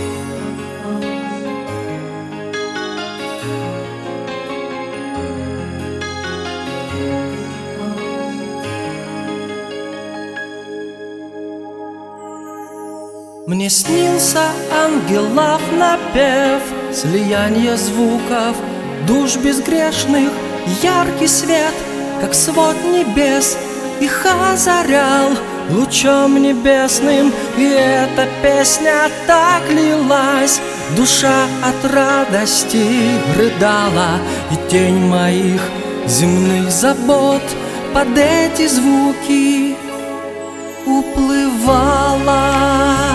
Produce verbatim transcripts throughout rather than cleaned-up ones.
Мне снился ангелов напев, слияние звуков, душ безгрешных, яркий свет, как свод небес, их озарял лучом небесным. И эта песня так лилась, душа от радости рыдала, и тень моих земных забот под эти звуки уплывала.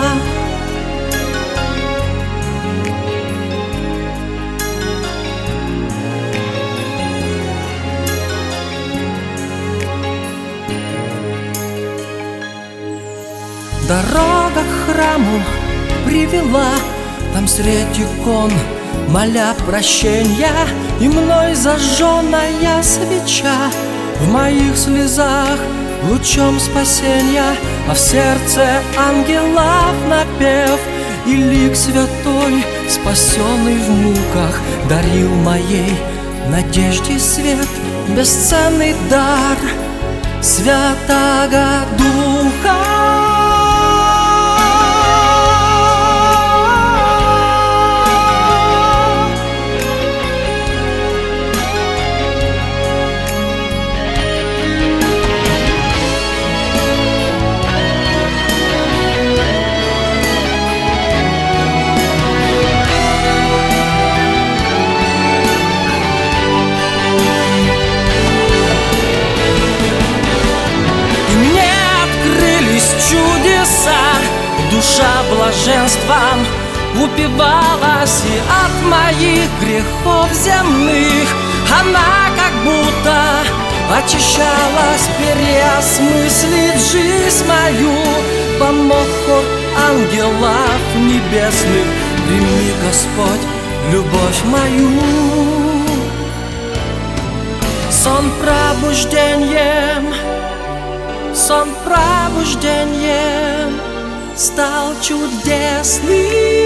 Дорога к храму привела, там средь икон, моля прощенья, и мной зажженная свеча в моих слезах лучом спасенья, а в сердце ангелов напев, и лик святой, спасенный в муках, дарил моей надежде свет, бесценный дар Святаго Духа. Чудеса, душа блаженством упивалась, и от моих грехов земных она как будто очищалась. Переосмыслить жизнь мою помог хор ангелов небесных. Прими, Господь, любовь мою. Сон пробуждением, сон пробуждением стал чудесным.